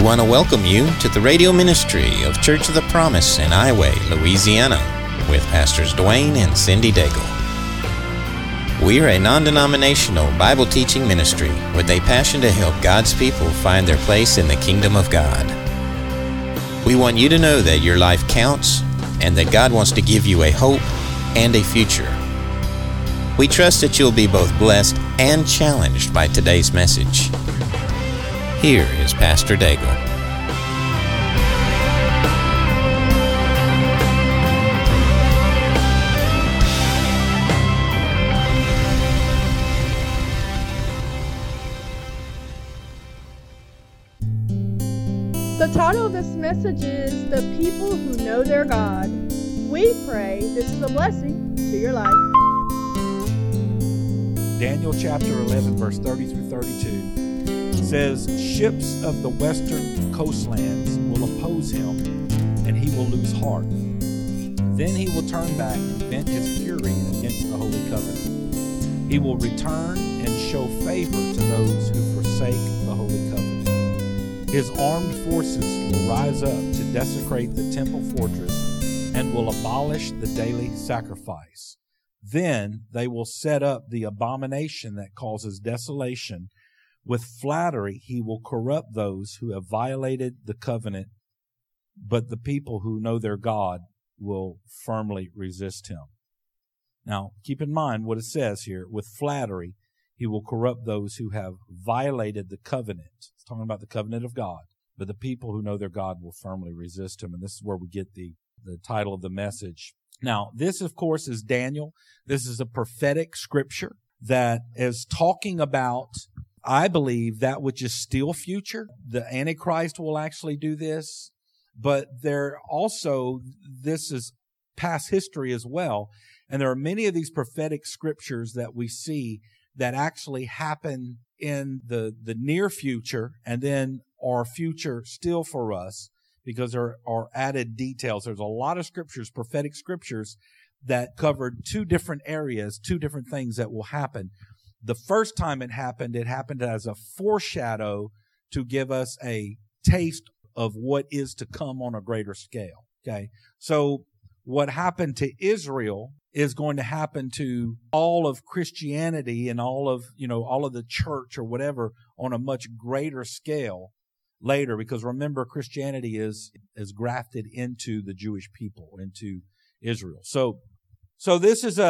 want to welcome you to the radio ministry of Church of the Promise in Highway, Louisiana, with Pastors Dwayne and Cindy Daigle. We are a non-denominational Bible teaching ministry with a passion to help God's people find their place in the kingdom of God. We want you to know that your life counts and that God wants to give you a hope and a future. We trust that you'll be both blessed and challenged by today's message. Here is Pastor Daigle. The title of this message is The People Who Know Their God. We pray this is a blessing to your life. Daniel chapter 11, verse 30 through 32 says, "Ships of the western coastlands will oppose him, and he will lose heart. Then he will turn back and vent his fury against the Holy Covenant. He will return and show favor to those who forsake the Holy Covenant. His armed forces will rise up to desecrate the temple fortress and will abolish the daily sacrifice. Then they will set up the abomination that causes desolation. With flattery he will corrupt those who have violated the covenant, but the people who know their God will firmly resist him." Now, keep in mind what it says here. With flattery he will corrupt those who have violated the covenant. It's talking about the covenant of God. But the people who know their God will firmly resist him. And this is where we get the title of the message. Now, this, of course, is Daniel. This is a prophetic scripture that is talking about, I believe, that which is still future. The Antichrist will actually do this. But this is past history as well. And there are many of these prophetic scriptures that we see that actually happen in the near future and then are future still for us, because there are added details. There's a lot of scriptures, prophetic scriptures, that covered two different areas, two different things that will happen. The first time it happened as a foreshadow to give us a taste of what is to come on a greater scale. Okay. So what happened to Israel is going to happen to all of Christianity and all of the church or whatever on a much greater scale later, because remember, Christianity is grafted into the Jewish people, into Israel. So this is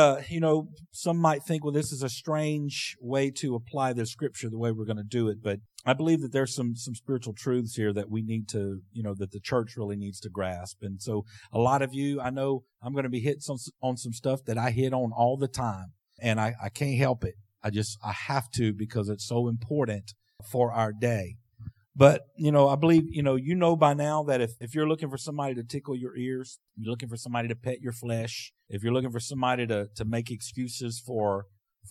some might think, well, this is a strange way to apply the scripture the way we're going to do it. But I believe that there's some spiritual truths here that we need to, that the church really needs to grasp. And so a lot of you, I know I'm going to be hitting on some stuff that I hit on all the time, and I can't help it. I have to, because it's so important for our day. But, I believe, by now that if you're looking for somebody to tickle your ears, you're looking for somebody to pet your flesh, if you're looking for somebody to make excuses for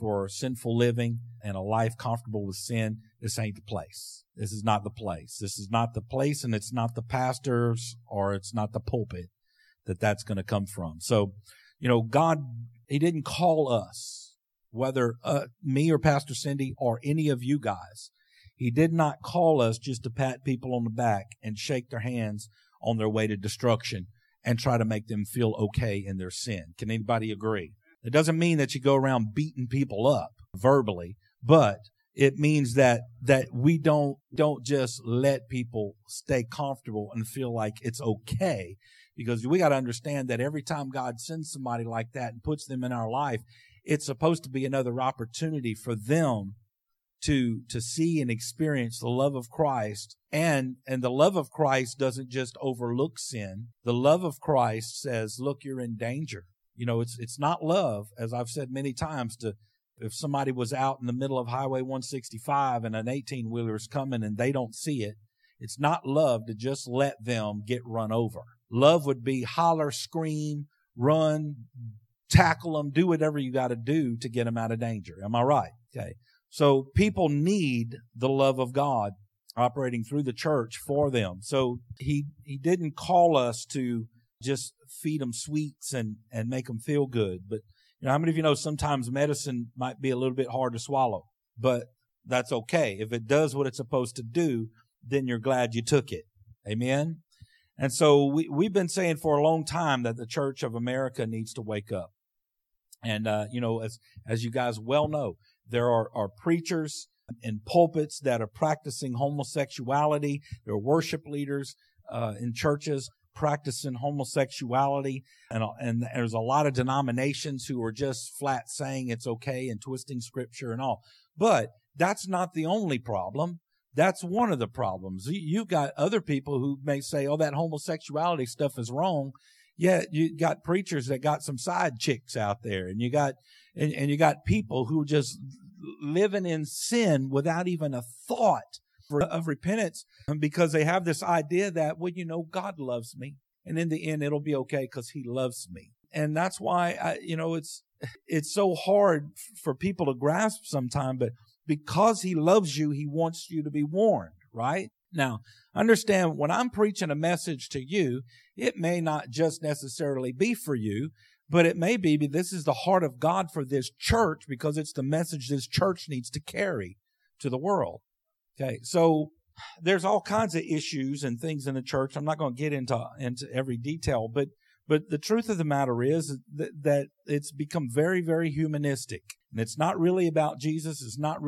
sinful living and a life comfortable with sin, this ain't the place. This is not the place. This is not the place, and it's not the pastors or it's not the pulpit that's going to come from. So, God, He didn't call us, whether me or Pastor Cindy or any of you guys. He did not call us just to pat people on the back and shake their hands on their way to destruction and try to make them feel okay in their sin. Can anybody agree? It doesn't mean that you go around beating people up verbally, but it means that we don't just let people stay comfortable and feel like it's okay, because we got to understand that every time God sends somebody like that and puts them in our life, it's supposed to be another opportunity for them to see and experience the love of Christ. And the love of Christ doesn't just overlook sin. The love of Christ says, look, you're in danger. It's not love, as I've said many times, if somebody was out in the middle of Highway 165 and an 18-wheeler is coming and they don't see it, it's not love to just let them get run over. Love would be holler, scream, run, tackle them, do whatever you got to do to get them out of danger. Am I right? Okay. So people need the love of God operating through the church for them. So he didn't call us to just feed them sweets and make them feel good. But how many of you know sometimes medicine might be a little bit hard to swallow, but that's okay. If it does what it's supposed to do, then you're glad you took it. Amen? And so we've been saying for a long time that the Church of America needs to wake up. And, as you guys well know, there are preachers in pulpits that are practicing homosexuality. There are worship leaders in churches practicing homosexuality. And there's a lot of denominations who are just flat saying it's okay and twisting Scripture and all. But that's not the only problem. That's one of the problems. You've got other people who may say, oh, that homosexuality stuff is wrong. Yeah, you got preachers that got some side chicks out there, and you got people who are just living in sin without even a thought of repentance, because they have this idea that, well, God loves me, and in the end it'll be okay because He loves me. And that's why it's so hard for people to grasp sometimes, but because He loves you, He wants you to be warned, right? Now, understand, when I'm preaching a message to you, it may not just necessarily be for you, but it may be this is the heart of God for this church, because it's the message this church needs to carry to the world. Okay, so there's all kinds of issues and things in the church. I'm not going to get into every detail, but the truth of the matter is that it's become very, very humanistic. And it's not really about Jesus. It's not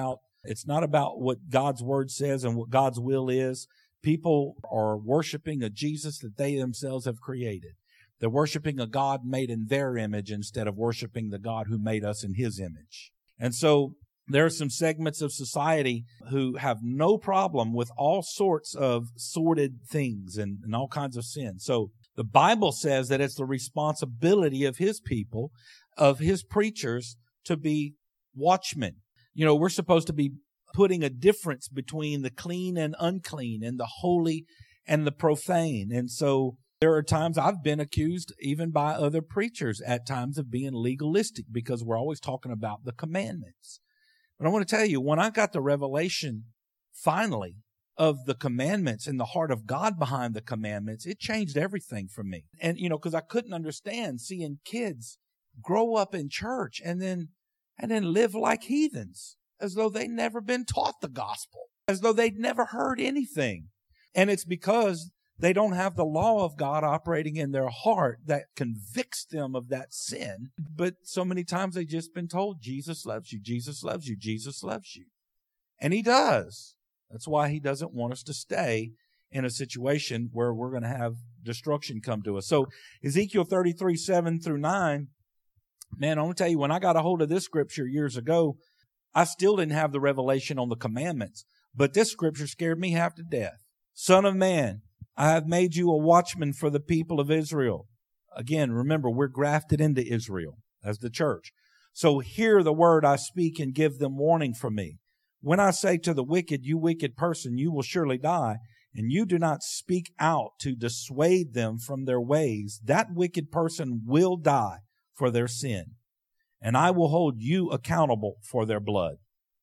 about what God's Word says and what God's will is. People are worshiping a Jesus that they themselves have created. They're worshiping a God made in their image instead of worshiping the God who made us in His image. And so there are some segments of society who have no problem with all sorts of sordid things and all kinds of sin. So the Bible says that it's the responsibility of His people, of His preachers, to be watchmen. We're supposed to be putting a difference between the clean and unclean and the holy and the profane. And so there are times I've been accused, even by other preachers at times, of being legalistic, because we're always talking about the commandments. But I want to tell you, when I got the revelation finally of the commandments and the heart of God behind the commandments, it changed everything for me. And, because I couldn't understand seeing kids grow up in church and then live like heathens, as though they'd never been taught the gospel, as though they'd never heard anything. And it's because they don't have the law of God operating in their heart that convicts them of that sin. But so many times they've just been told, Jesus loves you, Jesus loves you, Jesus loves you. And He does. That's why He doesn't want us to stay in a situation where we're going to have destruction come to us. So Ezekiel 33, 7-9, man, I'm going to tell you, when I got a hold of this scripture years ago, I still didn't have the revelation on the commandments. But this scripture scared me half to death. Son of man, I have made you a watchman for the people of Israel. Again, remember, we're grafted into Israel as the church. So hear the word I speak and give them warning from me. When I say to the wicked, you wicked person, you will surely die, and you do not speak out to dissuade them from their ways, that wicked person will die for their sin, and I will hold you accountable for their blood.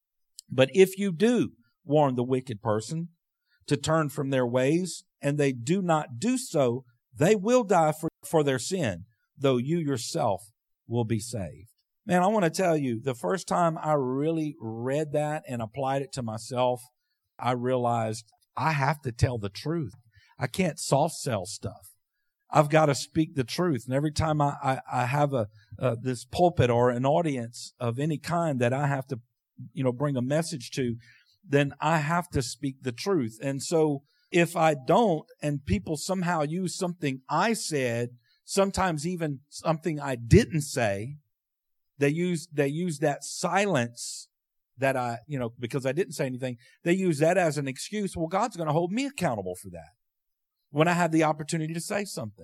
But if you do warn the wicked person to turn from their ways, and they do not do so, they will die for their sin, though you yourself will be saved. Man, I want to tell you, the first time I really read that and applied it to myself, I realized I have to tell the truth. I can't soft sell stuff. I've got to speak the truth. And every time I have this pulpit or an audience of any kind that I have to, bring a message to, then I have to speak the truth. And so if I don't, and people somehow use something I said, sometimes even something I didn't say, they use that silence that because I didn't say anything, they use that as an excuse. Well, God's going to hold me accountable for that when I had the opportunity to say something.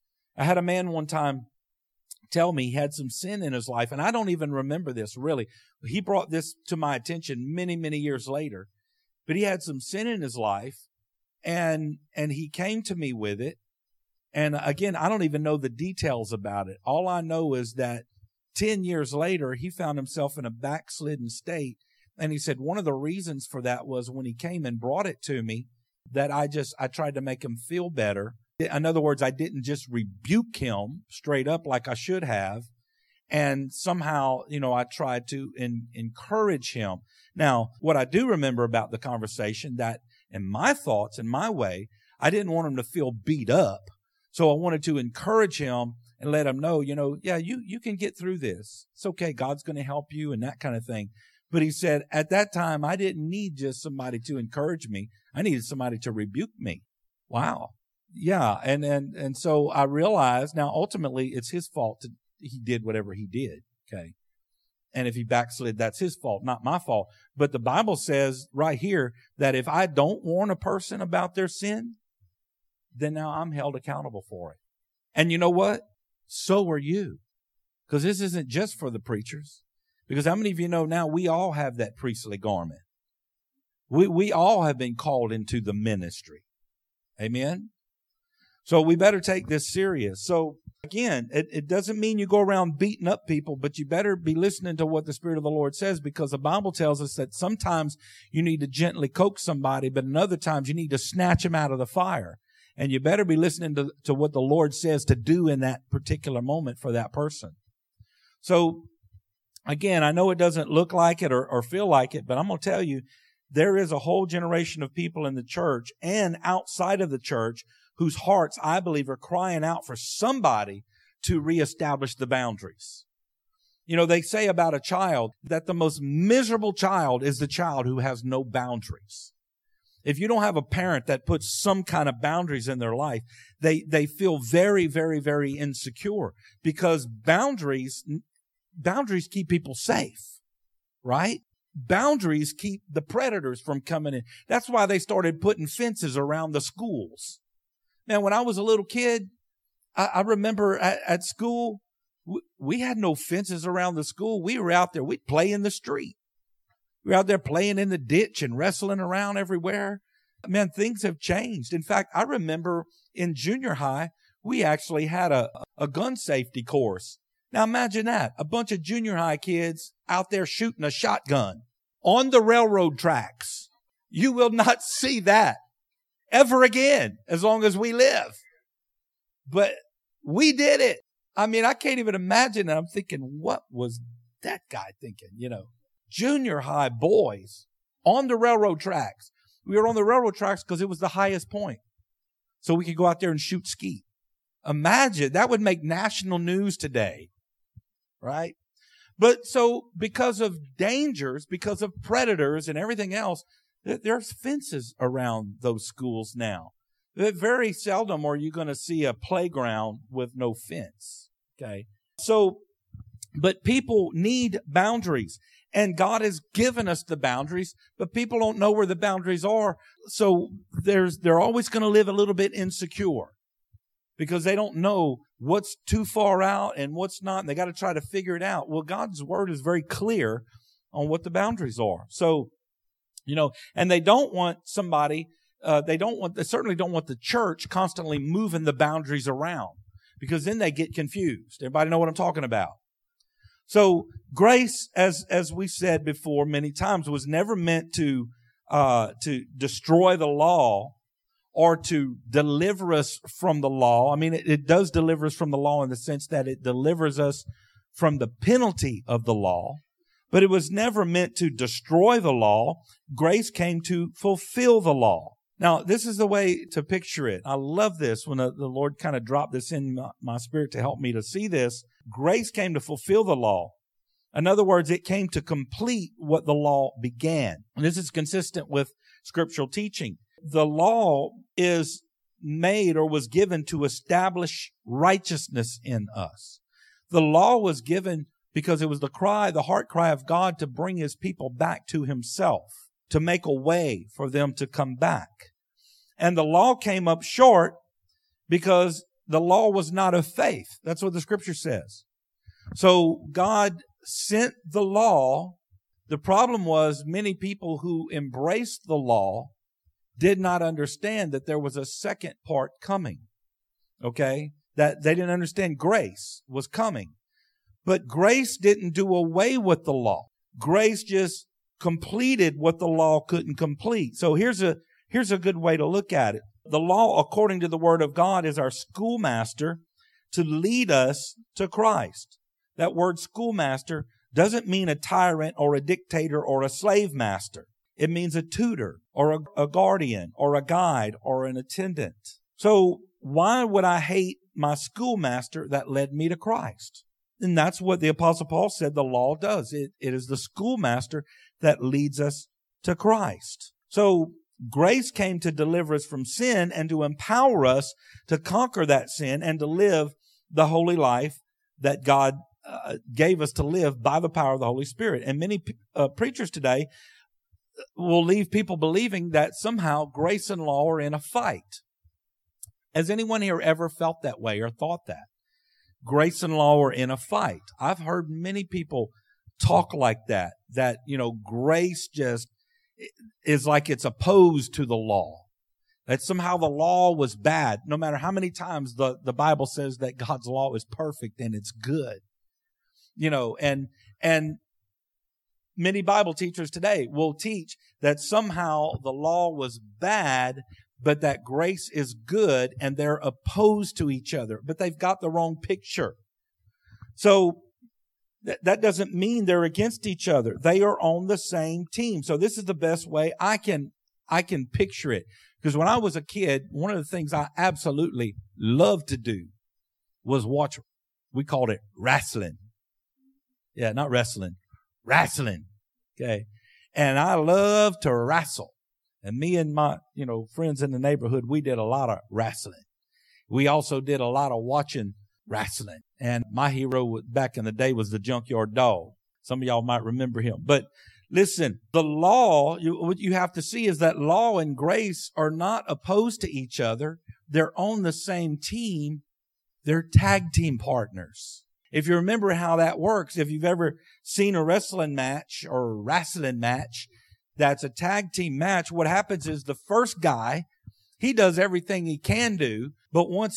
I had a man one time tell me he had some sin in his life, and I don't even remember this really. He brought this to my attention many, many years later. But he had some sin in his life, and he came to me with it. And again, I don't even know the details about it. All I know is that 10 years later, he found himself in a backslidden state. And he said one of the reasons for that was when he came and brought it to me, that I tried to make him feel better. In other words, I didn't just rebuke him straight up like I should have. And somehow, I tried to encourage him. Now, what I do remember about the conversation, that and my thoughts and my way. I didn't want him to feel beat up. So I wanted to encourage him and let him know, yeah, you can get through this. It's okay. God's going to help you and that kind of thing. But he said, at that time, I didn't need just somebody to encourage me. I needed somebody to rebuke me. Wow. Yeah. And so I realized now ultimately it's his fault he did whatever he did. Okay. And if he backslid, that's his fault, not my fault. But the Bible says right here that if I don't warn a person about their sin, then now I'm held accountable for it. And you know what? So are you. Because this isn't just for the preachers. Because how many of you know now we all have that priestly garment? We all have been called into the ministry. Amen? So we better take this serious. So again, it doesn't mean you go around beating up people, but you better be listening to what the Spirit of the Lord says, because the Bible tells us that sometimes you need to gently coax somebody, but in other times you need to snatch them out of the fire. And you better be listening to what the Lord says to do in that particular moment for that person. So again, I know it doesn't look like it or feel like it, but I'm going to tell you, there is a whole generation of people in the church and outside of the church whose hearts, I believe, are crying out for somebody to reestablish the boundaries. They say about a child that the most miserable child is the child who has no boundaries. If you don't have a parent that puts some kind of boundaries in their life, they feel very, very, very insecure, because boundaries keep people safe, right? Boundaries keep the predators from coming in. That's why they started putting fences around the schools. Man, when I was a little kid, I remember at school, we had no fences around the school. We were out there. We'd play in the street. We were out there playing in the ditch and wrestling around everywhere. Man, things have changed. In fact, I remember in junior high, we actually had a gun safety course. Now imagine that. A bunch of junior high kids out there shooting a shotgun on the railroad tracks. You will not see that ever again as long as we live. But we did it. I mean, I can't even imagine it. I'm thinking, what was that guy thinking? Junior high boys on the railroad tracks. We were on the railroad tracks because it was the highest point. So we could go out there and shoot skeet. Imagine, that would make national news today, right? But so because of dangers, because of predators and everything else, there's fences around those schools now. Very seldom are you going to see a playground with no fence. Okay. So, but people need boundaries, and God has given us the boundaries, but people don't know where the boundaries are. So they're always going to live a little bit insecure because they don't know what's too far out and what's not. And they got to try to figure it out. Well, God's word is very clear on what the boundaries are. So, and they don't want somebody, they certainly don't want the church constantly moving the boundaries around, because then they get confused. Everybody know what I'm talking about? So grace, as we said before many times, was never meant to destroy the law or to deliver us from the law. I mean, it does deliver us from the law in the sense that it delivers us from the penalty of the law. But it was never meant to destroy the law. Grace came to fulfill the law. Now, this is the way to picture it. I love this when the Lord kind of dropped this in my spirit to help me to see this. Grace came to fulfill the law. In other words, it came to complete what the law began. And this is consistent with scriptural teaching. The law is made or was given to establish righteousness in us. The law was given because it was the heart cry of God to bring his people back to himself, to make a way for them to come back. And the law came up short because the law was not of faith. That's what the scripture says. So God sent the law. The problem was many people who embraced the law did not understand that there was a second part coming. Okay? That they didn't understand grace was coming. But grace didn't do away with the law. Grace just completed what the law couldn't complete. So here's a good way to look at it. The law, according to the Word of God, is our schoolmaster to lead us to Christ. That word schoolmaster doesn't mean a tyrant or a dictator or a slave master. It means a tutor or a guardian or a guide or an attendant. So why would I hate my schoolmaster that led me to Christ? And that's what the Apostle Paul said the law does. It is the schoolmaster that leads us to Christ. So grace came to deliver us from sin and to empower us to conquer that sin and to live the holy life that God gave us to live by the power of the Holy Spirit. And many preachers today will leave people believing that somehow grace and law are in a fight. Has anyone here ever felt that way or thought that? Grace and law are in a fight. I've heard many people talk like that, grace just is like it's opposed to the law. That somehow the law was bad, no matter how many times the Bible says that God's law is perfect and it's good. And many Bible teachers today will teach that somehow the law was bad, but that grace is good, and they're opposed to each other. But they've got the wrong picture. So that doesn't mean they're against each other. They are on the same team. So this is the best way I can picture it. Because when I was a kid, one of the things I absolutely loved to do was watch, we called it wrestling. Yeah, not wrestling, wrestling. Okay. And I loved to wrestle. And me and my, friends in the neighborhood, we did a lot of wrestling. We also did a lot of watching wrestling. And my hero back in the day was the Junkyard Dog. Some of y'all might remember him. But listen, the law, what you have to see is that law and grace are not opposed to each other. They're on the same team. They're tag team partners. If you remember how that works, if you've ever seen a wrestling match or a wrestling match, that's a tag team match. What happens is the first guy, he does everything he can do, but once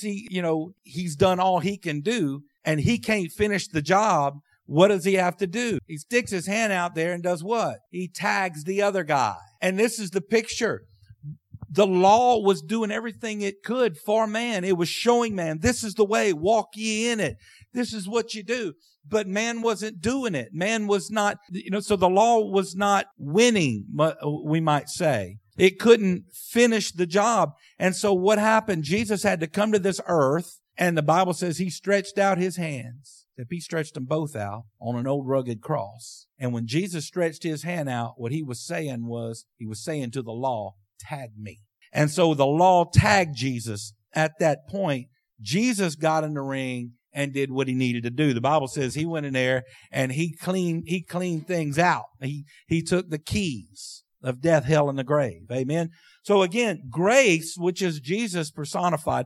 he's done all he can do and he can't finish the job, what does he have to do? He sticks his hand out there and does what? He tags the other guy. And this is the picture. The law was doing everything it could for man. It was showing man, this is the way, walk ye in it. This is what you do. But man wasn't doing it. Man was not, so the law was not winning, we might say. It couldn't finish the job. And so what happened? Jesus had to come to this earth, and the Bible says he stretched out his hands. If he stretched them both out on an old rugged cross. And when Jesus stretched his hand out, what he was saying to the law, tag me. And so the law tagged Jesus. At that point, Jesus got in the ring and did what he needed to do. The Bible says he went in there and he cleaned things out. He took the keys of death, hell, and the grave. Amen. So again, grace, which is Jesus personified,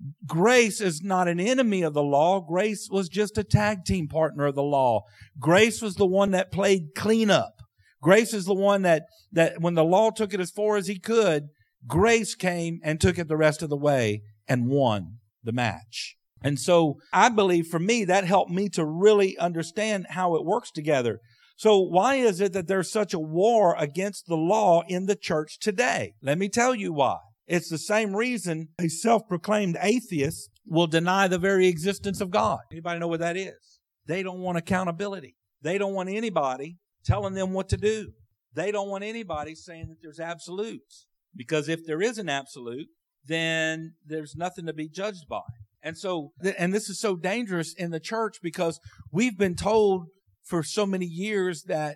grace is not an enemy of the law. Grace was just a tag team partner of the law. Grace was the one that played cleanup. Grace is the one that when the law took it as far as he could, grace came and took it the rest of the way and won the match. And so I believe for me, that helped me to really understand how it works together. So why is it that there's such a war against the law in the church today? Let me tell you why. It's the same reason a self-proclaimed atheist will deny the very existence of God. Anybody know what that is? They don't want accountability. They don't want anybody telling them what to do. They don't want anybody saying that there's absolutes. Because if there is an absolute, then there's nothing to be judged by. And so, and this is so dangerous in the church because we've been told for so many years that,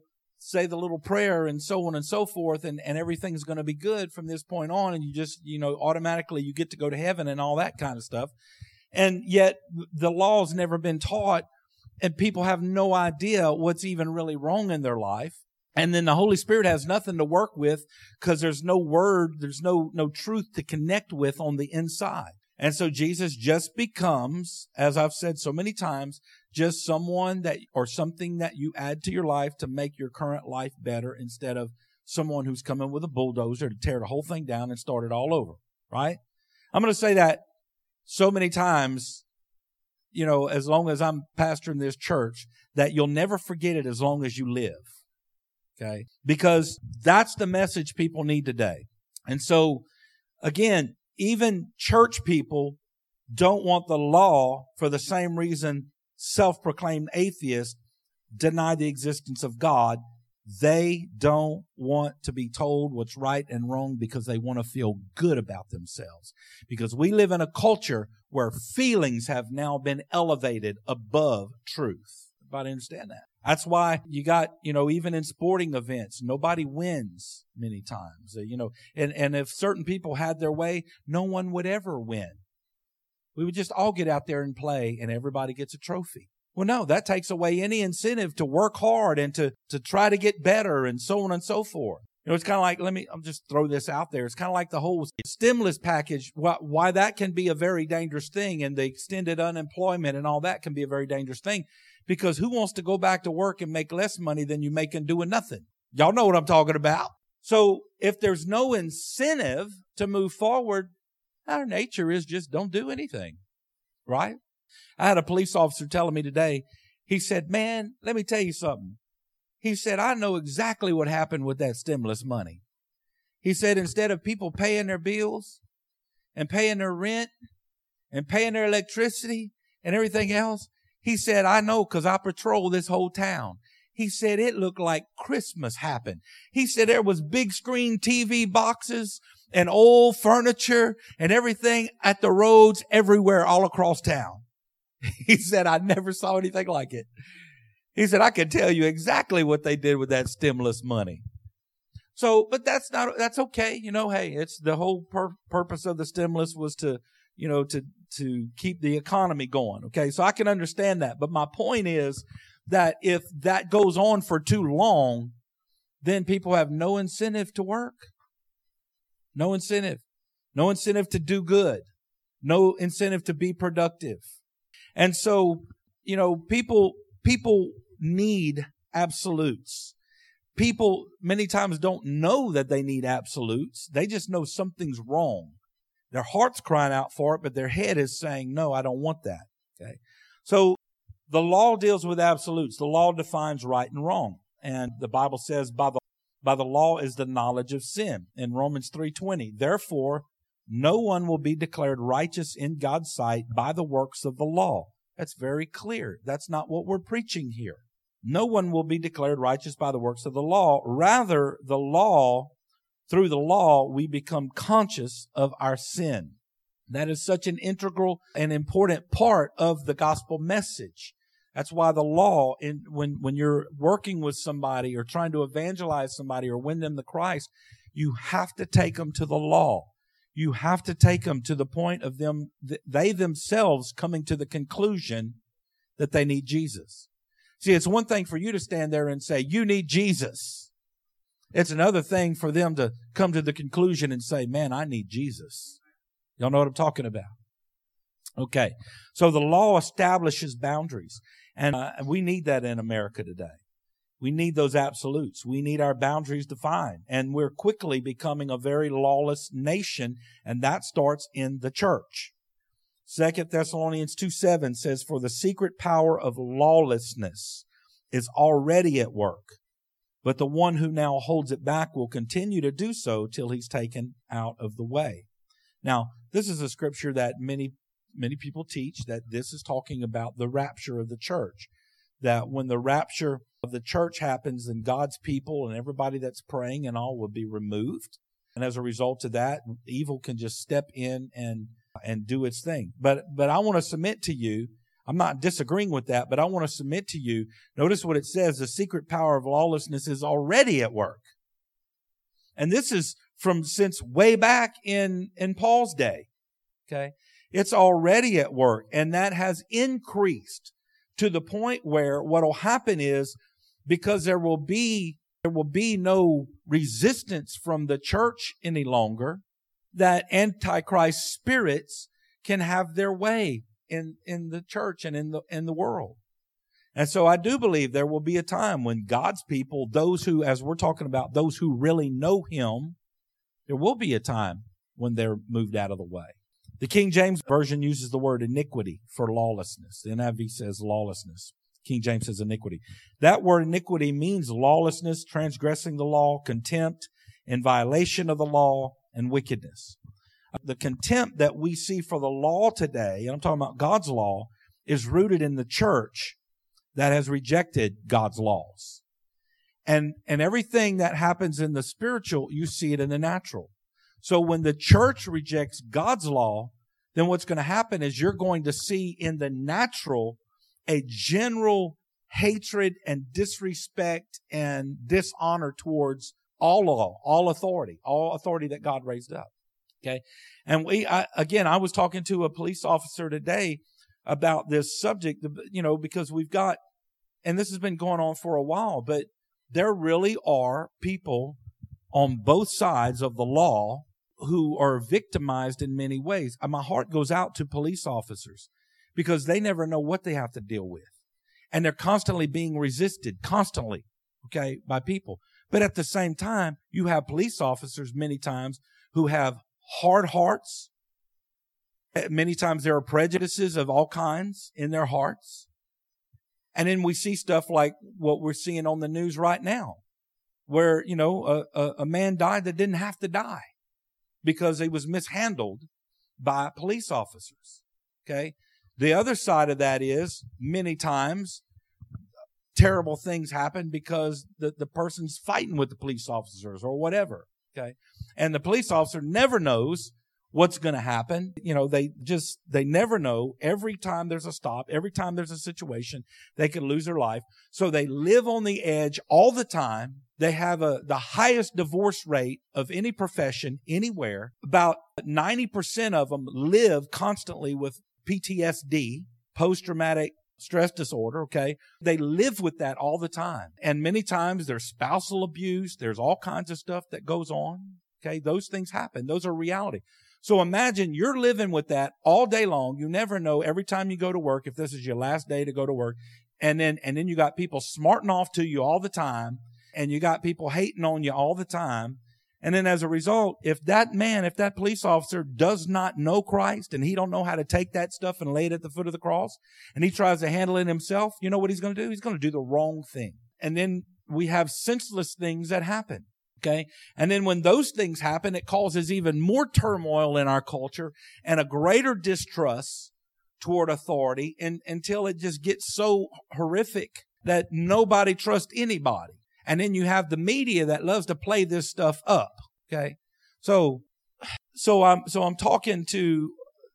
say the little prayer and so on and so forth, and everything's going to be good from this point on, and you just, automatically you get to go to heaven and all that kind of stuff. And yet the law's never been taught, and people have no idea what's even really wrong in their life. And then the Holy Spirit has nothing to work with because there's no word, there's no truth to connect with on the inside. And so Jesus just becomes, as I've said so many times, just someone or something that you add to your life to make your current life better instead of someone who's coming with a bulldozer to tear the whole thing down and start it all over, right? I'm going to say that so many times, as long as I'm pastoring this church, that you'll never forget it as long as you live, okay? Because that's the message people need today. And so, again, even church people don't want the law for the same reason self-proclaimed atheists deny the existence of God. They don't want to be told what's right and wrong because they want to feel good about themselves. Because we live in a culture where feelings have now been elevated above truth. Everybody understand that? That's why you got, even in sporting events, nobody wins many times, and if certain people had their way, no one would ever win. We would just all get out there and play and everybody gets a trophy. Well, no, that takes away any incentive to work hard and to try to get better and so on and so forth. It's kind of like, I'll just throw this out there. It's kind of like the whole stimulus package, why that can be a very dangerous thing, and the extended unemployment and all that can be a very dangerous thing, because who wants to go back to work and make less money than you make in doing nothing? Y'all know what I'm talking about. So if there's no incentive to move forward, our nature is just don't do anything, right? I had a police officer telling me today, he said, man, let me tell you something. He said, I know exactly what happened with that stimulus money. He said, instead of people paying their bills and paying their rent and paying their electricity and everything else, he said, I know because I patrol this whole town. He said, it looked like Christmas happened. He said, there was big screen TV boxes and old furniture and everything at the roads everywhere all across town. He said, I never saw anything like it. He said, I can tell you exactly what they did with that stimulus money. So, but that's okay. Hey, it's the whole purpose of the stimulus was to keep the economy going. Okay. So I can understand that. But my point is that if that goes on for too long, then people have no incentive to work. No incentive to do good, no incentive to be productive. And so, people need absolutes. People many times don't know that they need absolutes. They just know something's wrong. Their heart's crying out for it, but their head is saying, no, I don't want that. Okay. So the law deals with absolutes. The law defines right and wrong. And the Bible says by the law is the knowledge of sin. In Romans 3:20, therefore, no one will be declared righteous in God's sight by the works of the law. That's very clear. That's not what we're preaching here. No one will be declared righteous by the works of the law. Rather, through the law, we become conscious of our sin. That is such an integral and important part of the gospel message. That's why the law, when you're working with somebody or trying to evangelize somebody or win them to Christ, you have to take them to the law. You have to take them to the point of they themselves coming to the conclusion that they need Jesus. See, it's one thing for you to stand there and say, you need Jesus. It's another thing for them to come to the conclusion and say, man, I need Jesus. Y'all know what I'm talking about? Okay. So the law establishes boundaries. And we need that in America today. We need those absolutes. We need our boundaries defined. And we're quickly becoming a very lawless nation, and that starts in the church. 2 Thessalonians 2:7 says, for the secret power of lawlessness is already at work, but the one who now holds it back will continue to do so till he's taken out of the way. Now, this is a scripture that many people teach, that this is talking about the rapture of the church. That when the rapture of the church happens, then God's people and everybody that's praying and all will be removed. And as a result of that, evil can just step in and do its thing. But I want to submit to you, I'm not disagreeing with that, but I want to submit to you, notice what it says, the secret power of lawlessness is already at work. And this is since way back in Paul's day. Okay. It's already at work, and that has increased to the point where what will happen is, because there will be no resistance from the church any longer, that Antichrist spirits can have their way in the church and in the world. And so I do believe there will be a time when God's people, those who, as we're talking about, those who really know Him, there will be a time when they're moved out of the way. The King James Version uses the word iniquity for lawlessness. The NIV says lawlessness. King James says iniquity. That word iniquity means lawlessness, transgressing the law, contempt, in violation of the law, and wickedness. The contempt that we see for the law today, and I'm talking about God's law, is rooted in the church that has rejected God's laws. And everything that happens in the spiritual, you see it in the natural. So when the church rejects God's law, then what's going to happen is you're going to see in the natural a general hatred and disrespect and dishonor towards all law, all authority that God raised up. Okay. And I was talking to a police officer today about this subject, because we've got, and this has been going on for a while, but there really are people on both sides of the law who are victimized in many ways. My heart goes out to police officers because they never know what they have to deal with. And they're constantly being resisted, by people. But at the same time, you have police officers many times who have hard hearts. Many times there are prejudices of all kinds in their hearts. And then we see stuff like what we're seeing on the news right now, where, a man died that didn't have to die because he was mishandled by police officers. Okay. The other side of that is many times terrible things happen because the person's fighting with the police officers or whatever. Okay. And the police officer never knows what's going to happen. They never know. Every time there's a stop, every time there's a situation, they could lose their life. So they live on the edge all the time. They have the highest divorce rate of any profession anywhere. About 90% of them live constantly with PTSD, post-traumatic stress disorder, okay? They live with that all the time. And many times there's spousal abuse. There's all kinds of stuff that goes on, okay? Those things happen. Those are reality. So imagine you're living with that all day long. You never know every time you go to work if this is your last day to go to work. And then you got people smarting off to you all the time. And you got people hating on you all the time. And then as a result, if that police officer does not know Christ and he don't know how to take that stuff and lay it at the foot of the cross and he tries to handle it himself, you know what he's going to do? He's going to do the wrong thing. And then we have senseless things that happen. Okay. And then when those things happen, it causes even more turmoil in our culture and a greater distrust toward authority until it just gets so horrific that nobody trusts anybody. And then you have the media that loves to play this stuff up. Okay. So I'm talking to,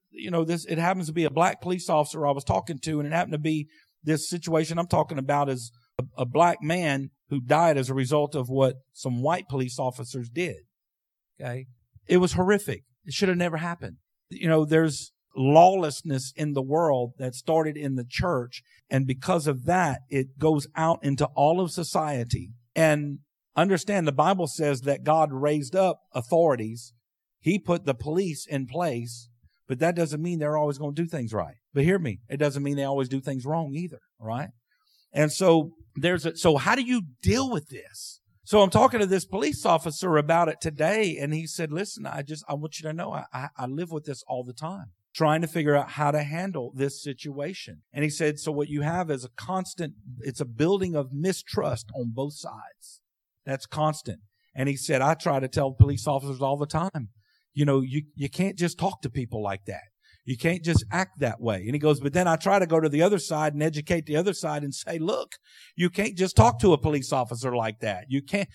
it happens to be a black police officer I was talking to, and it happened to be this situation I'm talking about is a black man who died as a result of what some white police officers did. Okay. It was horrific. It should have never happened. There's lawlessness in the world that started in the church. And because of that, it goes out into all of society. And understand the Bible says that God raised up authorities. He put the police in place, but that doesn't mean they're always going to do things right. But hear me, it doesn't mean they always do things wrong either. Right? And so so how do you deal with this? So I'm talking to this police officer about it today. And he said, listen, I want you to know, I live with this all the time, trying to figure out how to handle this situation. And he said, so what you have is it's a building of mistrust on both sides. That's constant. And he said, I try to tell police officers all the time, you can't just talk to people like that. You can't just act that way. And he goes, but then I try to go to the other side and educate the other side and say, look, you can't just talk to a police officer like that. You can't,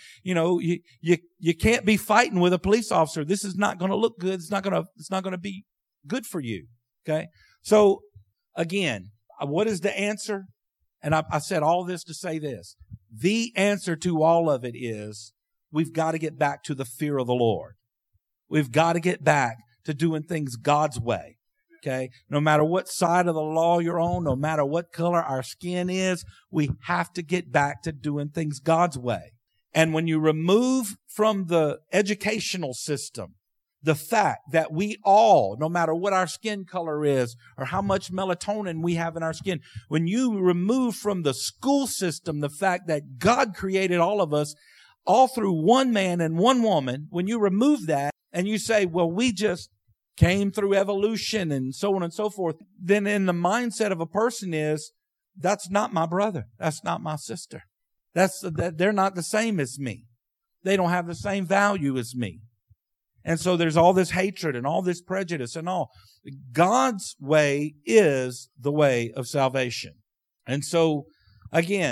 you can't be fighting with a police officer. This is not going to look good. It's not going to be good for you. Okay. So again, what is the answer? And I said all this to say this. The answer to all of it is we've got to get back to the fear of the Lord. We've got to get back to doing things God's way. Okay. No matter what side of the law you're on, no matter what color our skin is, we have to get back to doing things God's way. And when you remove from the educational system the fact that we all, no matter what our skin color is or how much melatonin we have in our skin, when you remove from the school system the fact that God created all of us all through one man and one woman, when you remove that and you say, well, we just came through evolution and so on and so forth, then in the mindset of a person is, that's not my brother. That's not my sister. They're not the same as me. They don't have the same value as me. And so there's all this hatred and all this prejudice and all. God's way is the way of salvation. And so, again,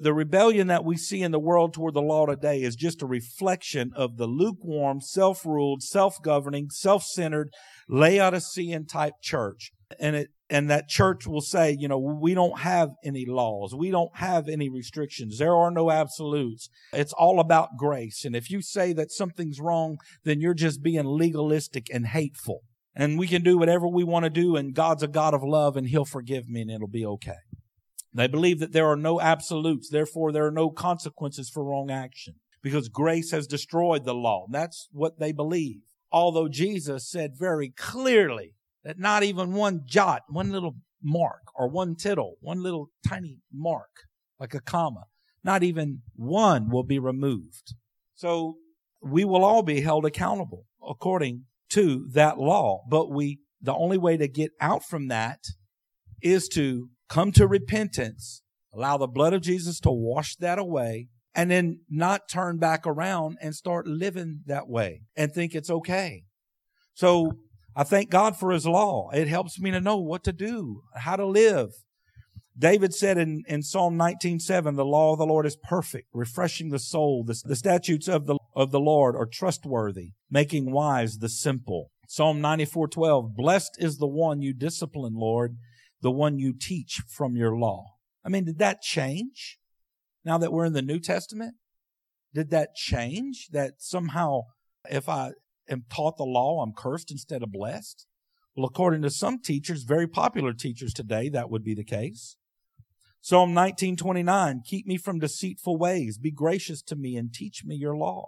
The rebellion that we see in the world toward the law today is just a reflection of the lukewarm, self-ruled, self-governing, self-centered, Laodicean type church. And that church will say, we don't have any laws. We don't have any restrictions. There are no absolutes. It's all about grace. And if you say that something's wrong, then you're just being legalistic and hateful. And we can do whatever we want to do, and God's a God of love, and He'll forgive me, and it'll be okay. They believe that there are no absolutes. Therefore, there are no consequences for wrong action, because grace has destroyed the law. That's what they believe. Although Jesus said very clearly that not even one jot, one little mark, or one tittle, one little tiny mark, like a comma, not even one will be removed. So we will all be held accountable according to that law. But the only way to get out from that is to come to repentance, allow the blood of Jesus to wash that away, and then not turn back around and start living that way and think it's okay. So I thank God for His law. It helps me to know what to do, how to live. David said in Psalm 19:7, the law of the Lord is perfect, refreshing the soul. The statutes of the Lord are trustworthy, making wise the simple. Psalm 94:12, blessed is the one you discipline, Lord, the one you teach from your law. I mean, did that change now that we're in the New Testament? Did that change? That somehow if I am taught the law, I'm cursed instead of blessed? Well, according to some teachers, very popular teachers today, that would be the case. Psalm 19:29, keep me from deceitful ways. Be gracious to me and teach me your law.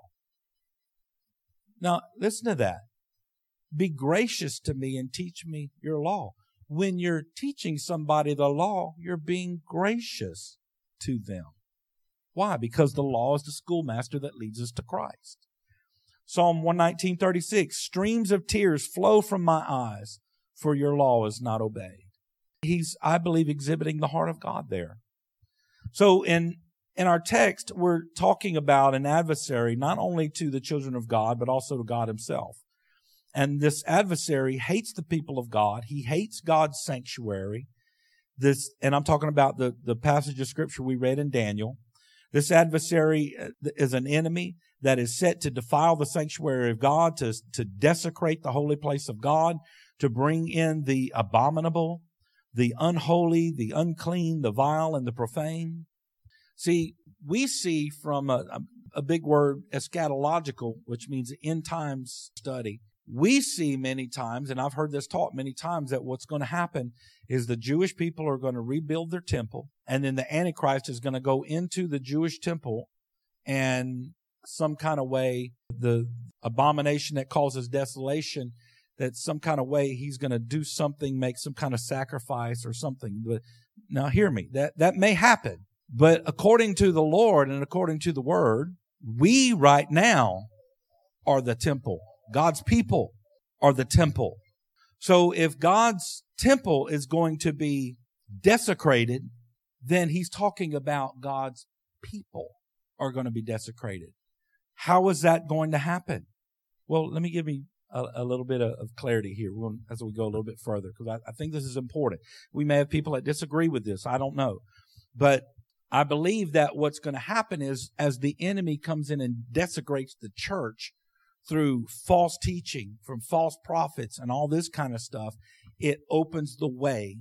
Now, listen to that. Be gracious to me and teach me your law. When you're teaching somebody the law, you're being gracious to them. Why? Because the law is the schoolmaster that leads us to Christ. Psalm 119:36, streams of tears flow from my eyes, for your law is not obeyed. He's, I believe, exhibiting the heart of God there. So in our text, we're talking about an adversary, not only to the children of God, but also to God Himself. And this adversary hates the people of God. He hates God's sanctuary. And I'm talking about the passage of Scripture we read in Daniel. This adversary is an enemy that is set to defile the sanctuary of God, to desecrate the holy place of God, to bring in the abominable, the unholy, the unclean, the vile, and the profane. See, we see from a big word, eschatological, which means end times study. We see many times, and I've heard this taught many times, that what's going to happen is the Jewish people are going to rebuild their temple, and then the Antichrist is going to go into the Jewish temple, and some kind of way, the abomination that causes desolation, that some kind of way he's going to do something, make some kind of sacrifice or something. But now hear me, that may happen. But according to the Lord and according to the Word, we right now are the temple. God's people are the temple. So if God's temple is going to be desecrated, then He's talking about God's people are going to be desecrated. How is that going to happen? Well, let me give you a little bit of clarity here as we go a little bit further, because I think this is important. We may have people that disagree with this. I don't know. But I believe that what's going to happen is, as the enemy comes in and desecrates the church through false teaching from false prophets and all this kind of stuff, it opens the way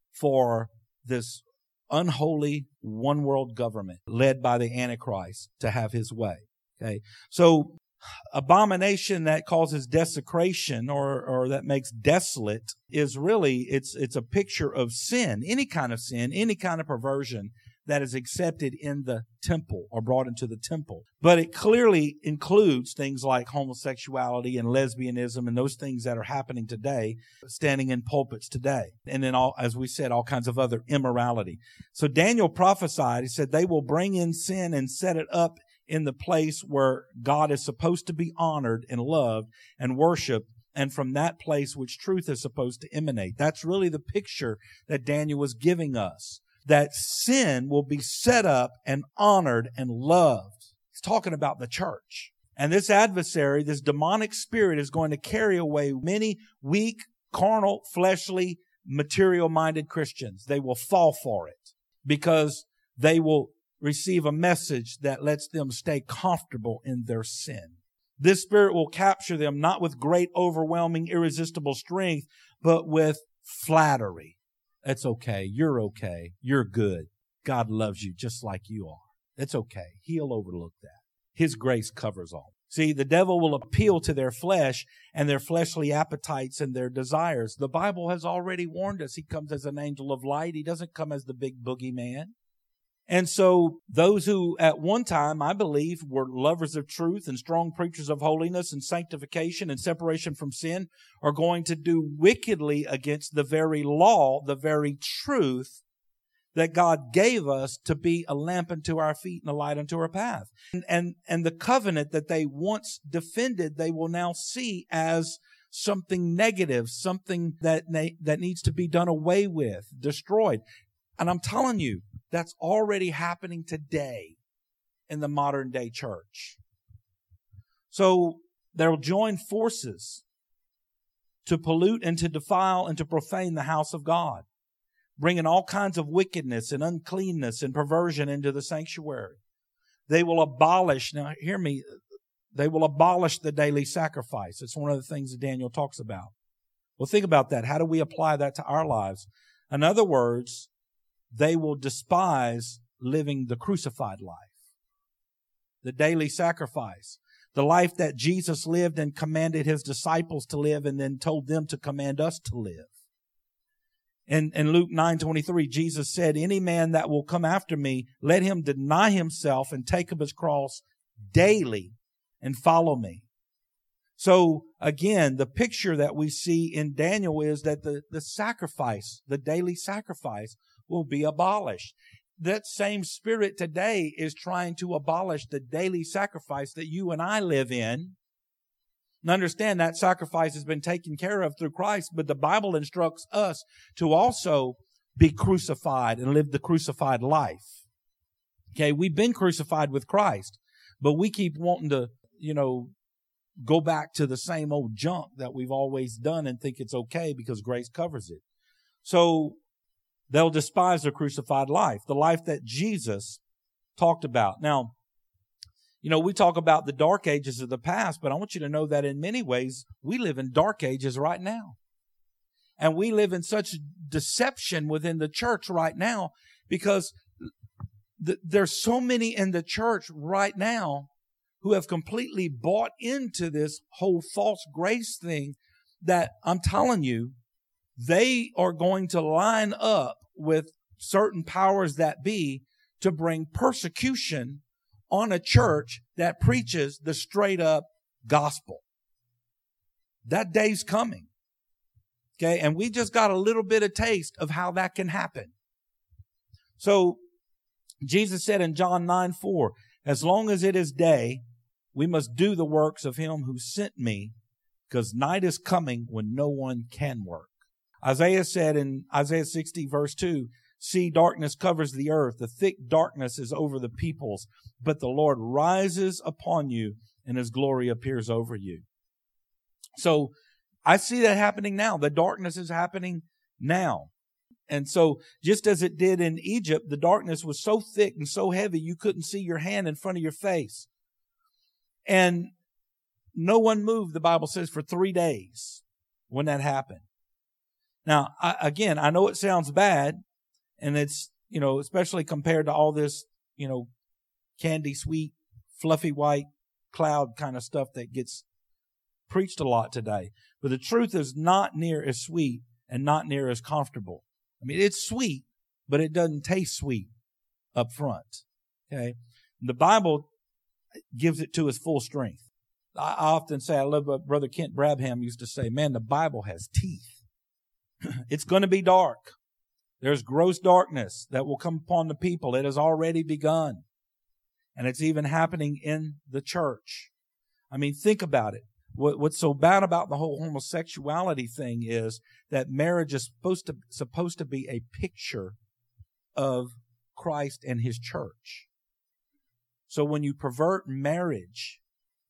for this unholy one world government led by the Antichrist to have his way. Okay. So abomination that causes desecration or that makes desolate is really, it's a picture of sin, any kind of sin, any kind of perversion that is accepted in the temple or brought into the temple. But it clearly includes things like homosexuality and lesbianism and those things that are happening today, standing in pulpits today. And then, as we said, all kinds of other immorality. So Daniel prophesied, he said, they will bring in sin and set it up in the place where God is supposed to be honored and loved and worshiped, and from that place which truth is supposed to emanate. That's really the picture that Daniel was giving us, that sin will be set up and honored and loved. He's talking about the church. And this adversary, this demonic spirit, is going to carry away many weak, carnal, fleshly, material-minded Christians. They will fall for it because they will receive a message that lets them stay comfortable in their sin. This spirit will capture them not with great, overwhelming, irresistible strength, but with flattery. It's okay. You're okay. You're good. God loves you just like you are. It's okay. He'll overlook that. His grace covers all. See, the devil will appeal to their flesh and their fleshly appetites and their desires. The Bible has already warned us. He comes as an angel of light. He doesn't come as the big boogeyman. And so those who at one time, I believe, were lovers of truth and strong preachers of holiness and sanctification and separation from sin are going to do wickedly against the very law, the very truth that God gave us to be a lamp unto our feet and a light unto our path. And the covenant that they once defended, they will now see as something negative, something that needs to be done away with, destroyed. And I'm telling you, that's already happening today in the modern day church. So they'll join forces to pollute and to defile and to profane the house of God, bringing all kinds of wickedness and uncleanness and perversion into the sanctuary. They will abolish, now hear me, they will abolish the daily sacrifice. It's one of the things that Daniel talks about. Well, think about that. How do we apply that to our lives? In other words, they will despise living the crucified life, the daily sacrifice, the life that Jesus lived and commanded his disciples to live and then told them to command us to live. In Luke 9:23, Jesus said, any man that will come after me, let him deny himself and take up his cross daily and follow me. So again, the picture that we see in Daniel is that the sacrifice, the daily sacrifice, will be abolished. That same spirit today is trying to abolish the daily sacrifice that you and I live in. And understand that sacrifice has been taken care of through Christ, but the Bible instructs us to also be crucified and live the crucified life. Okay, we've been crucified with Christ, but we keep wanting to, go back to the same old junk that we've always done and think it's okay because grace covers it. So they'll despise the crucified life, the life that Jesus talked about. Now, we talk about the dark ages of the past, but I want you to know that in many ways, we live in dark ages right now. And we live in such deception within the church right now because there's so many in the church right now who have completely bought into this whole false grace thing that I'm telling you, they are going to line up with certain powers that be to bring persecution on a church that preaches the straight up gospel. That day's coming. Okay. And we just got a little bit of taste of how that can happen. So Jesus said in John 9:4, as long as it is day, we must do the works of him who sent me, because night is coming when no one can work. Isaiah said in Isaiah 60 verse 2, see, darkness covers the earth. The thick darkness is over the peoples, but the Lord rises upon you and his glory appears over you. So I see that happening now. The darkness is happening now. And so just as it did in Egypt, the darkness was so thick and so heavy, you couldn't see your hand in front of your face. And no one moved, the Bible says, for 3 days when that happened. Now, I know it sounds bad, and it's, especially compared to all this, candy sweet, fluffy white cloud kind of stuff that gets preached a lot today. But the truth is not near as sweet and not near as comfortable. I mean, it's sweet, but it doesn't taste sweet up front. Okay. The Bible gives it to its full strength. I often say, I love what Brother Kent Brabham used to say, man, the Bible has teeth. It's going to be dark. There's gross darkness that will come upon the people. It has already begun. And it's even happening in the church. I mean, think about it. What's so bad about the whole homosexuality thing is that marriage is supposed to be a picture of Christ and his church. So when you pervert marriage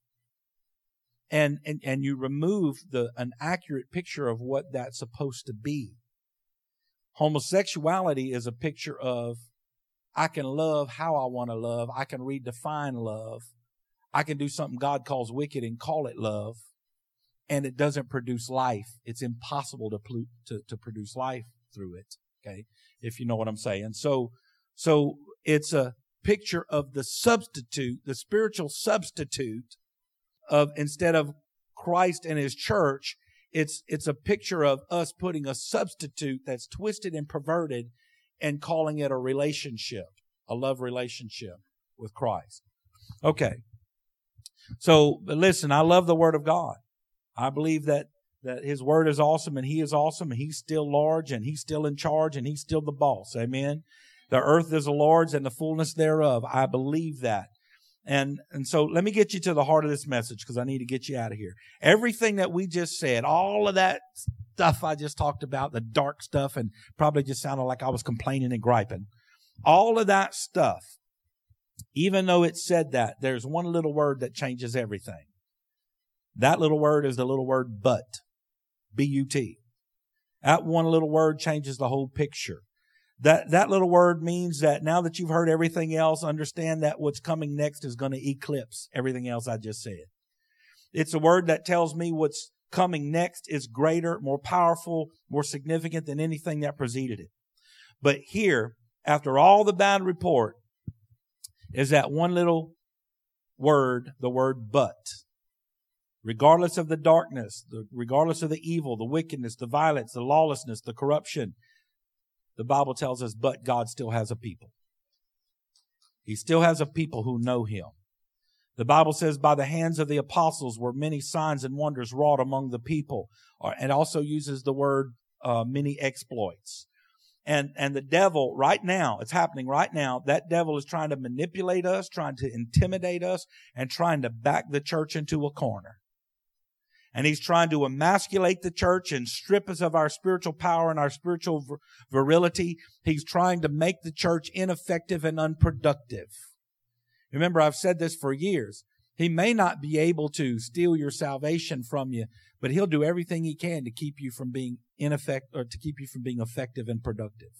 and you remove an accurate picture of what that's supposed to be, homosexuality is a picture of I can love how I want to love. I can redefine love. I can do something God calls wicked and call it love. And it doesn't produce life. It's impossible to produce life through it. Okay. If you know what I'm saying. So it's a picture of the substitute, the spiritual substitute of, instead of Christ and his church, it's a picture of us putting a substitute that's twisted and perverted and calling it a relationship, a love relationship with Christ. Okay. So listen, I love the Word of God. I believe that his Word is awesome, and he is awesome, and he's still large, and he's still in charge, and he's still the boss. Amen. The earth is the Lord's and the fullness thereof. I believe that. And so let me get you to the heart of this message, because I need to get you out of here. Everything that we just said, all of that stuff I just talked about, the dark stuff, and probably just sounded like I was complaining and griping. All of that stuff, even though it said that, there's one little word that changes everything. That little word is the little word but. B-U-T. That one little word changes the whole picture. That little word means that now that you've heard everything else, understand that what's coming next is going to eclipse everything else I just said. It's a word that tells me what's coming next is greater, more powerful, more significant than anything that preceded it. But here, after all the bad report, is that one little word, the word but. Regardless of the darkness, regardless of the evil, the wickedness, the violence, the lawlessness, the corruption, the Bible tells us, but God still has a people. He still has a people who know him. The Bible says, by the hands of the apostles were many signs and wonders wrought among the people. And also uses the word many exploits. And the devil right now, it's happening right now, that devil is trying to manipulate us, trying to intimidate us, and trying to back the church into a corner. And he's trying to emasculate the church and strip us of our spiritual power and our spiritual virility. He's trying to make the church ineffective and unproductive. Remember, I've said this for years. He may not be able to steal your salvation from you, but he'll do everything he can to keep you from being ineffective, or to keep you from being effective and productive.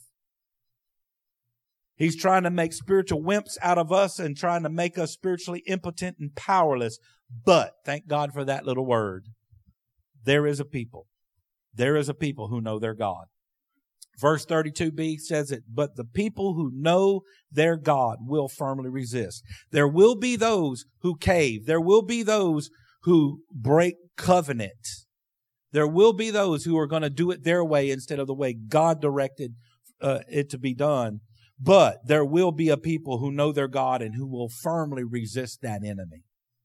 He's trying to make spiritual wimps out of us and trying to make us spiritually impotent and powerless. But thank God for that little word. There is a people. There is a people who know their God. Verse 32b says it, but the people who know their God will firmly resist. There will be those who cave. There will be those who break covenant. There will be those who are going to do it their way instead of the way God directed it to be done. But there will be a people who know their God and who will firmly resist that enemy.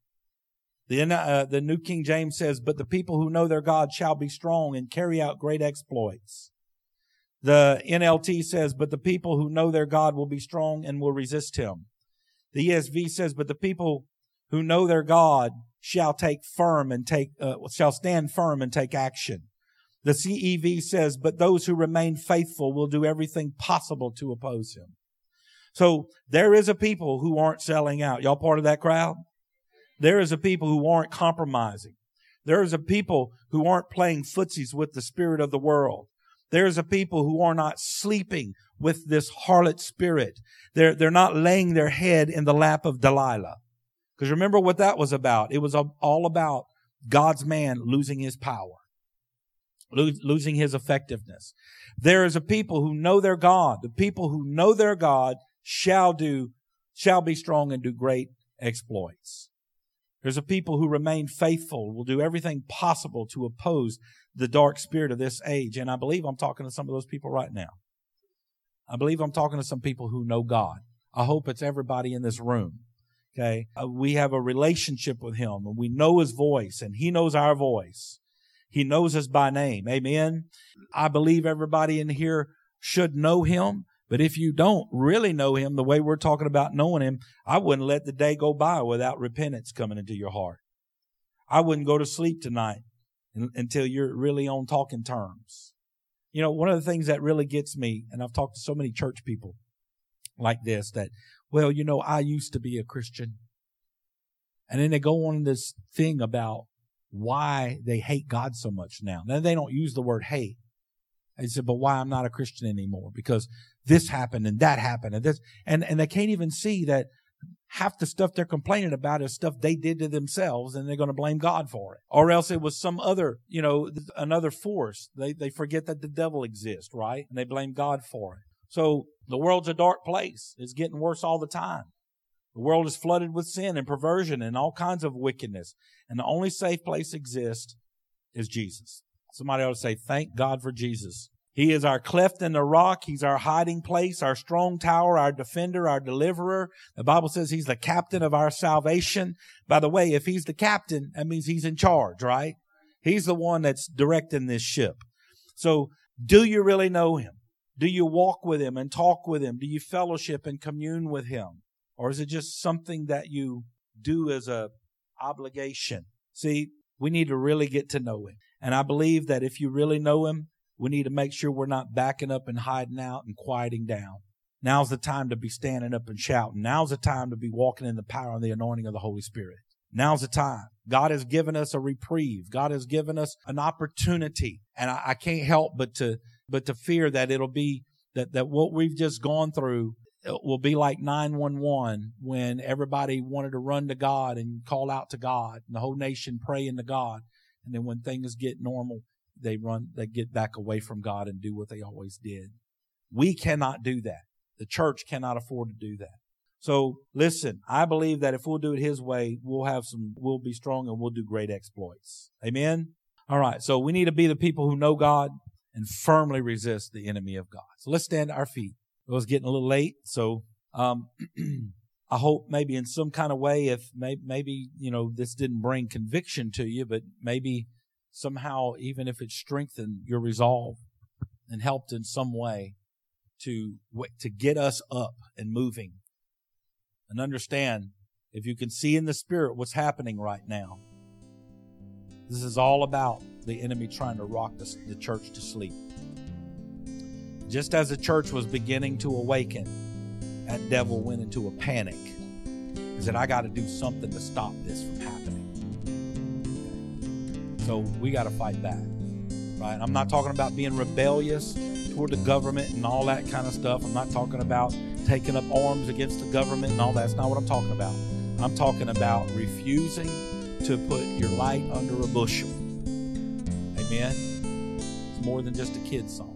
The New King James says, but the people who know their God shall be strong and carry out great exploits. The NLT says, but the people who know their God will be strong and will resist him. The ESV says, but the people who know their God shall stand firm and take action. The CEV says, but those who remain faithful will do everything possible to oppose him. So there is a people who aren't selling out. Y'all part of that crowd? There is a people who aren't compromising. There is a people who aren't playing footsies with the spirit of the world. There is a people who are not sleeping with this harlot spirit. They're not laying their head in the lap of Delilah. Because remember what that was about. It was all about God's man losing his power, losing his effectiveness. There is a people who know their God. The people who know their God shall be strong and do great exploits. There's a people who remain faithful, will do everything possible to oppose the dark spirit of this age. And I believe I'm talking to some of those people right now. I believe I'm talking to some people who know God. I hope it's everybody in this room. Okay. We have a relationship with him and we know his voice and he knows our voice. He knows us by name. Amen. I believe everybody in here should know him. But if you don't really know him the way we're talking about knowing him, I wouldn't let the day go by without repentance coming into your heart. I wouldn't go to sleep tonight until you're really on talking terms. You know, one of the things that really gets me, and I've talked to so many church people like this, that, well, you know, I used to be a Christian. And then they go on this thing about why they hate God so much now. Now, they don't use the word hate. They said, but why I'm not a Christian anymore? Because this happened and that happened and this, and they can't even see that half the stuff they're complaining about is stuff they did to themselves, and they're going to blame God for it. Or else it was some other, another force. They forget that the devil exists, right? And they blame God for it. So the world's a dark place. It's getting worse all the time. The world is flooded with sin and perversion and all kinds of wickedness. And the only safe place exists is Jesus. Somebody ought to say, thank God for Jesus. He is our cleft in the rock. He's our hiding place, our strong tower, our defender, our deliverer. The Bible says he's the captain of our salvation. By the way, if he's the captain, that means he's in charge, right? He's the one that's directing this ship. So do you really know him? Do you walk with him and talk with him? Do you fellowship and commune with him? Or is it just something that you do as a obligation? See, we need to really get to know him. And I believe that if you really know him, we need to make sure we're not backing up and hiding out and quieting down. Now's the time to be standing up and shouting. Now's the time to be walking in the power and the anointing of the Holy Spirit. Now's the time. God has given us a reprieve. God has given us an opportunity. And I can't help but to fear that it'll be that what we've just gone through will be like 911 when everybody wanted to run to God and call out to God and the whole nation praying to God. And then when things get normal, they get back away from God and do what they always did. We cannot do that. The church cannot afford to do that. So listen, I believe that if we'll do it his way, we'll be strong and we'll do great exploits. Amen. All right. So we need to be the people who know God and firmly resist the enemy of God. So let's stand to our feet. It was getting a little late. So, I hope maybe in some kind of way, if maybe, this didn't bring conviction to you, but maybe somehow, even if it strengthened your resolve and helped in some way to get us up and moving. And understand, if you can see in the spirit what's happening right now, this is all about the enemy trying to rock the church to sleep. Just as the church was beginning to awaken, that devil went into a panic. He said, I got to do something to stop this from happening. Okay. So we got to fight back, right? I'm not talking about being rebellious toward the government and all that kind of stuff. I'm not talking about taking up arms against the government and all that. That's not what I'm talking about. I'm talking about refusing to put your light under a bushel. Amen? It's more than just a kid's song.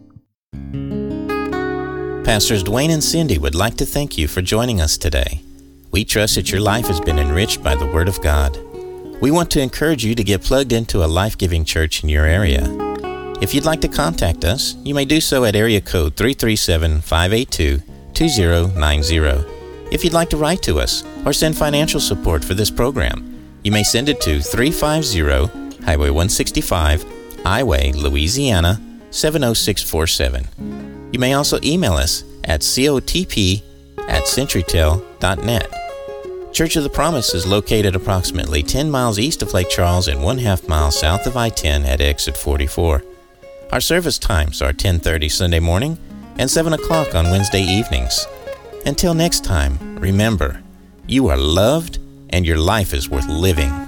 Pastors Dwayne and Cindy would like to thank you for joining us today. We trust that your life has been enriched by the Word of God. We want to encourage you to get plugged into a life-giving church in your area. If you'd like to contact us, you may do so at area code 337-582-2090. If you'd like to write to us or send financial support for this program, you may send it to 350 Highway 165, Iway, Louisiana, 70647. You may also email us at cotp@centurytel.net. Church of the Promise is located approximately 10 miles east of Lake Charles and 1/2 mile south of I-10 at exit 44. Our service times are 10:30 Sunday morning and 7 o'clock on Wednesday evenings. Until next time, remember, you are loved and your life is worth living.